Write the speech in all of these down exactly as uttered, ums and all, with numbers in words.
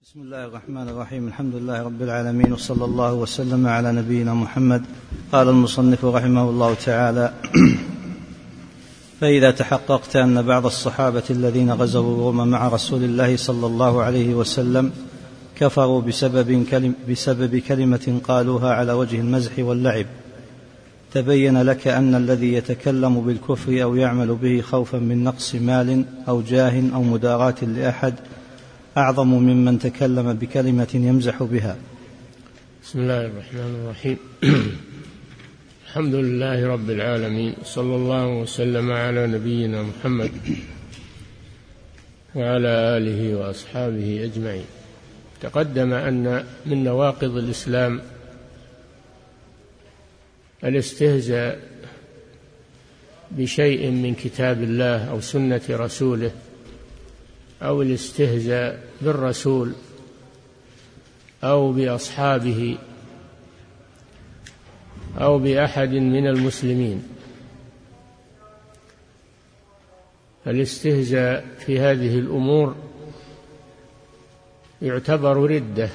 بسم الله الرحمن الرحيم. الحمد لله رب العالمين، وصلى الله وسلم على نبينا محمد. قال المصنف رحمه الله تعالى: فإذا تحققت أن بعض الصحابة الذين غزوا الروم مع رسول الله صلى الله عليه وسلم كفروا بسبب, كلم بسبب كلمة قالوها على وجه المزح واللعب، تبين لك أن الذي يتكلم بالكفر أو يعمل به خوفا من نقص مال أو جاه أو مداراة لأحد أعظم ممن تكلم بكلمة يمزح بها. بسم الله الرحمن الرحيم. الحمد لله رب العالمين، صلى الله وسلم على نبينا محمد وعلى آله وأصحابه أجمعين. تقدم أن من نواقض الإسلام الاستهزاء بشيء من كتاب الله أو سنة رسوله، أو الاستهزاء بالرسول أو بأصحابه أو بأحد من المسلمين. الاستهزاء في هذه الأمور يعتبر ردة،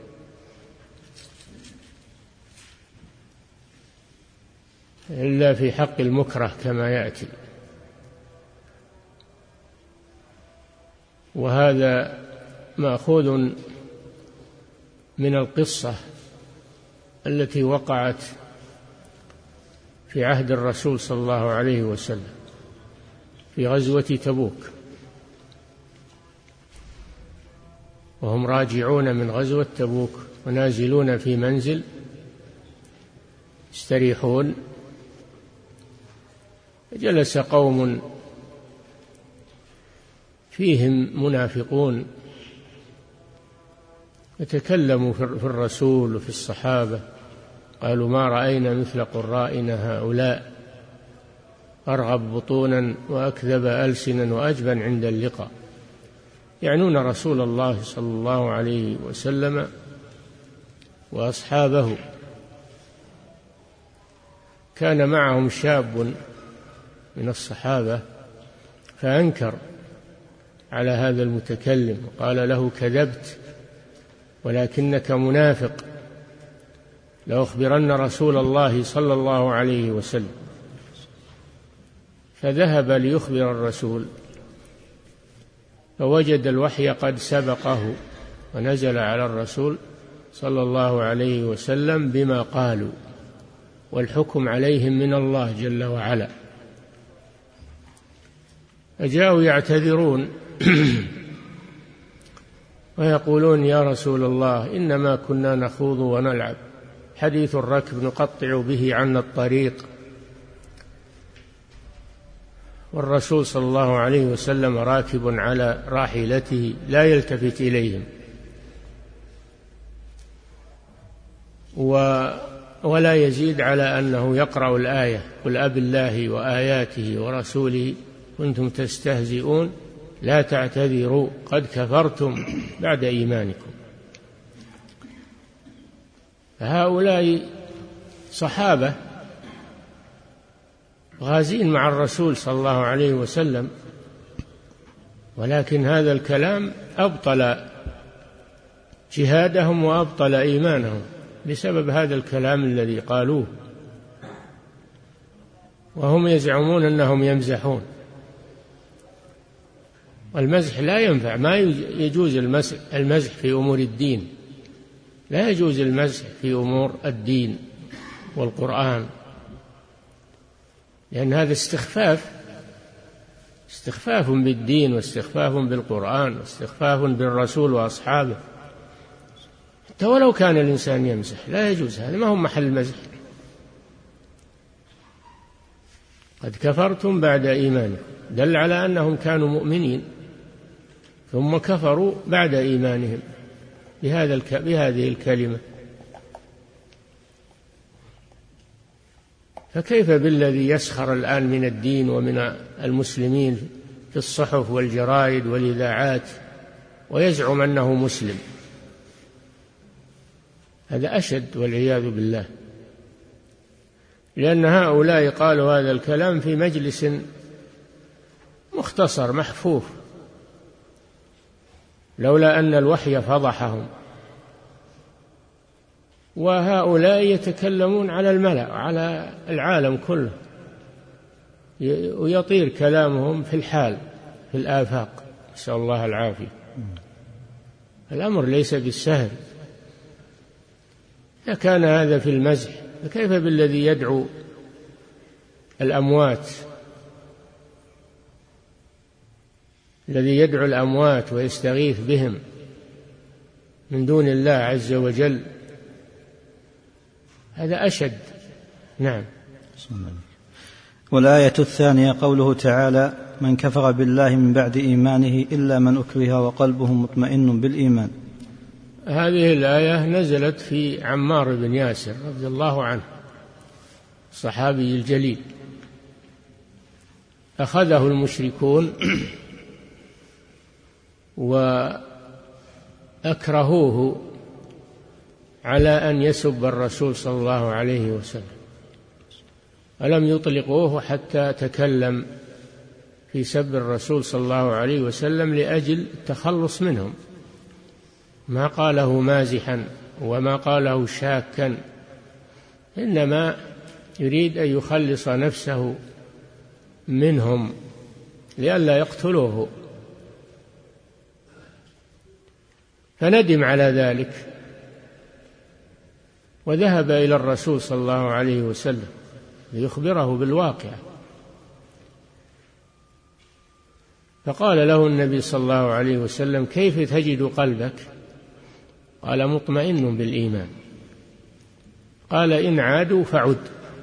إلا في حق المكره كما يأتي، وهذا مأخوذ من القصة التي وقعت في عهد الرسول صلى الله عليه وسلم في غزوة تبوك، وهم راجعون من غزوة تبوك ونازلون في منزل يستريحون. جلس قوم فيهم منافقون يتكلموا في الرسول وفي الصحابة، قالوا: ما رأينا مثل قرائنا هؤلاء، أرغب بطونا وأكذب ألسنا وأجبن عند اللقاء. يعنون رسول الله صلى الله عليه وسلم وأصحابه. كان معهم شاب من الصحابة فأنكر على هذا المتكلم وقال له: كذبت ولكنك منافق، لأخبرن رسول الله صلى الله عليه وسلم. فذهب ليخبر الرسول، فوجد الوحي قد سبقه ونزل على الرسول صلى الله عليه وسلم بما قالوا، والحكم عليهم من الله جل وعلا. فجاءوا يعتذرون ويقولون: يا رسول الله، إنما كنا نخوض ونلعب، حديث الركب نقطع به عنا الطريق. والرسول صلى الله عليه وسلم راكب على راحلته لا يلتفت إليهم ولا يزيد على أنه يقرأ الآية: قل أب الله وآياته ورسوله كنتم تستهزئون لا تعتذروا قد كفرتم بعد إيمانكم. هؤلاء صحابة غازين مع الرسول صلى الله عليه وسلم، ولكن هذا الكلام أبطل جهادهم وأبطل إيمانهم بسبب هذا الكلام الذي قالوه، وهم يزعمون أنهم يمزحون. والمزح لا ينفع، ما يجوز المزح في أمور الدين، لا يجوز المزح في أمور الدين والقرآن، لأن هذا استخفاف استخفاف بالدين واستخفاف بالقرآن واستخفاف بالرسول وأصحابه. حتى ولو كان الإنسان يمزح لا يجوز، هذا ما هو محل مزح. قد كفرتم بعد إيمانكم، دل على أنهم كانوا مؤمنين ثم كفروا بعد إيمانهم بهذا الك... بهذه الكلمة. فكيف بالذي يسخر الآن من الدين ومن المسلمين في الصحف والجرائد والإذاعات ويزعم أنه مسلم؟ هذا أشد والعياذ بالله، لأن هؤلاء قالوا هذا الكلام في مجلس مختصر محفوف، لولا أن الوحي فضحهم. وهؤلاء يتكلمون على الملأ، على العالم كله، ويطير كلامهم في الحال في الآفاق، نسأل الله العافية. الأمر ليس بالسهل. إذا كان هذا في المزح فكيف بالذي يدعو الأموات، الذي يدعو الأموات ويستغيث بهم من دون الله عز وجل؟ هذا أشد. نعم. والآية الثانية قوله تعالى: من كفر بالله من بعد إيمانه إلا من أكره وقلبه مطمئن بالإيمان. هذه الآية نزلت في عمار بن ياسر رضي الله عنه، الصحابي الجليل. أخذه المشركون وأكرهوه على أن يسب الرسول صلى الله عليه وسلم، ألم يطلقوه حتى تكلم في سب الرسول صلى الله عليه وسلم لأجل التخلص منهم، ما قاله مازحا وما قاله شاكا، إنما يريد أن يخلص نفسه منهم لئلا يقتلوه. فندم على ذلك وذهب إلى الرسول صلى الله عليه وسلم ليخبره بالواقع. فقال له النبي صلى الله عليه وسلم: كيف تجد قلبك؟ قال: مطمئن بالإيمان. قال: إن عادوا فعد.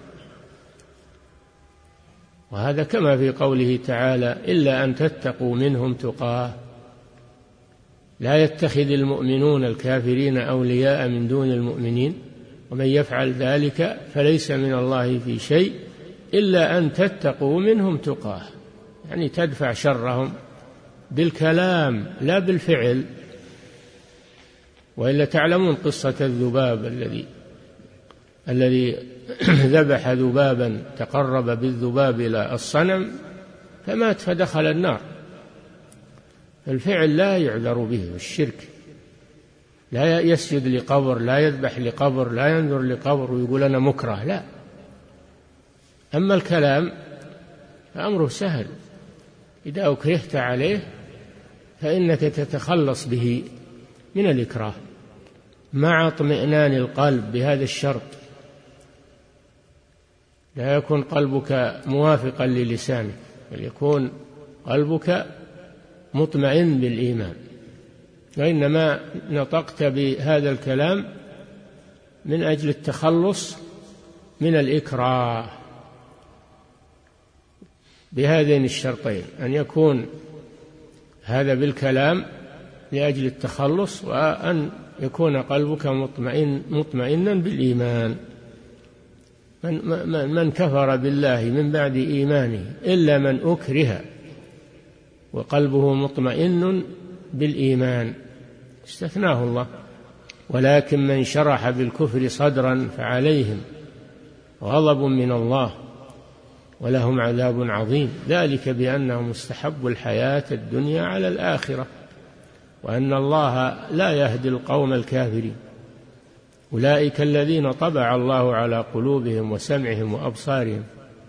وهذا كما في قوله تعالى: إلا أن تتقوا منهم تقاه. لا يتخذ المؤمنون الكافرين أولياء من دون المؤمنين ومن يفعل ذلك فليس من الله في شيء إلا أن تتقوا منهم تقاه، يعني تدفع شرهم بالكلام لا بالفعل. وإلا تعلمون قصة الذباب الذي الذي ذبح ذبابا، تقرب بالذباب إلى الصنم فمات فدخل النار. الفعل لا يعذر به، والشرك لا يسجد لقبر، لا يذبح لقبر، لا ينذر لقبر ويقول أنا مكره، لا. أما الكلام فأمره سهل، إذا أكرهت عليه فإنك تتخلص به من الإكراه مع اطمئنان القلب بهذا الشرط: لا يكون قلبك موافقا للسانك، بل يكون قلبك مطمئن بالإيمان. وإنما نطقت بهذا الكلام من أجل التخلص من الإكراه بهذين الشرطين: أن يكون هذا بالكلام لأجل التخلص، وأن يكون قلبك مطمئن مطمئنا بالإيمان. من, من كفر بالله من بعد إيمانه إلا من أكره وقلبه مطمئن بالإيمان، استثناه الله. ولكن من شرح بالكفر صدرا فعليهم غضب من الله ولهم عذاب عظيم، ذلك بأنهم استحبوا الحياة الدنيا على الآخرة، وأن الله لا يهدي القوم الكافرين. أولئك الذين طبع الله على قلوبهم وسمعهم وأبصارهم.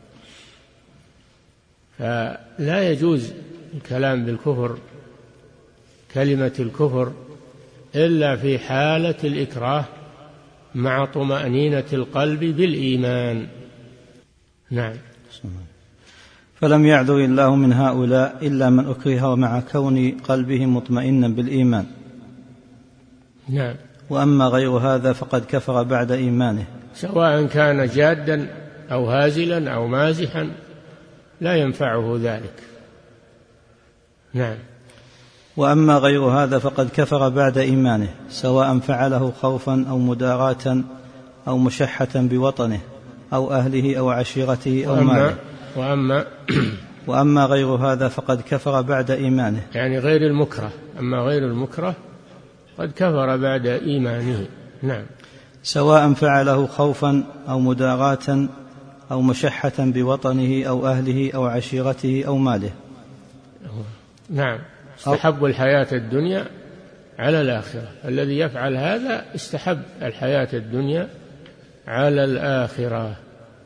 فلا يجوز الكلام بالكفر، كلمة الكفر، إلا في حالة الإكراه مع طمأنينة القلب بالإيمان. نعم. فلم يعذر الله من هؤلاء إلا من أكره ومع كون قلبه مطمئنا بالإيمان. نعم. وأما غير هذا فقد كفر بعد إيمانه، سواء كان جادا أو هازلا أو مازحا لا ينفعه ذلك. نعم. وأما غير هذا فقد كفر بعد إيمانه، سواء فعله خوفا أو مداراة أو مشحة بوطنه أو أهله أو عشيرته أو ماله. وأما وأما غير هذا فقد كفر بعد إيمانه، يعني غير المكره. أما غير المكره قد كفر بعد إيمانه. نعم. سواء فعله خوفا أو مداراة أو مشحة بوطنه أو أهله أو عشيرته أو ماله. نعم. استحبوا الحياة الدنيا على الآخرة. الذي يفعل هذا استحب الحياة الدنيا على الآخرة.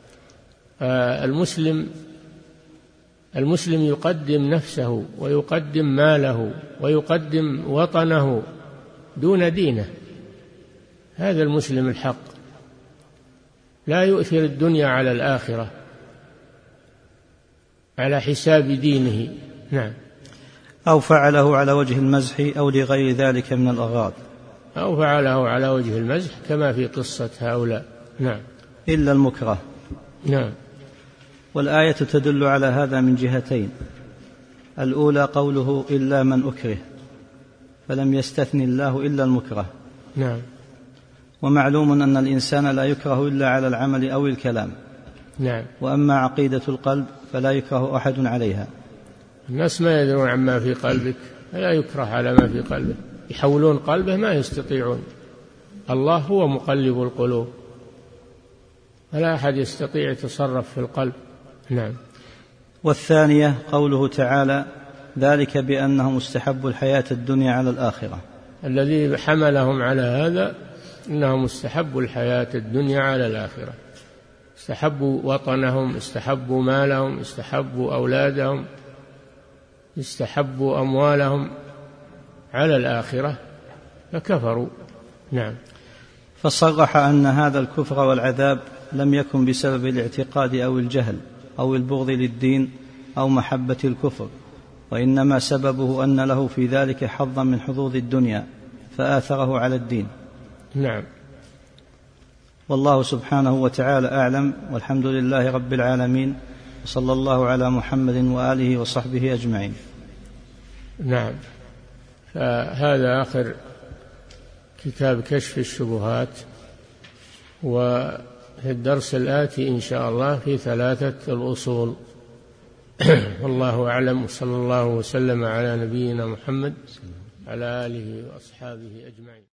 المسلم المسلم يقدم نفسه ويقدم ماله ويقدم وطنه دون دينه. هذا المسلم الحق، لا يؤثر الدنيا على الآخرة على حساب دينه. نعم. أو فعله على وجه المزح أو لغير ذلك من الأغراض. أو فعله على وجه المزح كما في قصة هؤلاء. نعم. إلا المكره. نعم. والآية تدل على هذا من جهتين. الأولى قوله إلا من أكره، فلم يستثن الله إلا المكره. نعم. ومعلوم أن الإنسان لا يكره إلا على العمل أو الكلام. نعم. وأما عقيدة القلب فلا يكره أحد عليها. الناس ما يدرون عما في قلبك، لا يكره على ما في قلبه، يحولون قلبه ما يستطيعون. الله هو مقلب القلوب، ولا أحد يستطيع يتصرف في القلب. نعم. والثانية قوله تعالى ذلك بأنهم استحبوا الحياة الدنيا على الآخرة. الذي حملهم على هذا إنهم استحبوا الحياة الدنيا على الآخرة، استحبوا وطنهم، استحبوا مالهم، استحبوا أولادهم، استحبوا أموالهم على الآخرة فكفروا. نعم. فصرح أن هذا الكفر والعذاب لم يكن بسبب الاعتقاد أو الجهل أو البغض للدين أو محبة الكفر، وإنما سببه أن له في ذلك حظا من حظوظ الدنيا فآثره على الدين. نعم. والله سبحانه وتعالى أعلم، والحمد لله رب العالمين، وصلى الله على محمد وآله وصحبه أجمعين. نعم. فهذا آخر كتاب كشف الشبهات، وفي الدرس الآتي إن شاء الله في ثلاثة الأصول. والله أعلم، وصلى الله وسلم على نبينا محمد على آله وأصحابه أجمعين.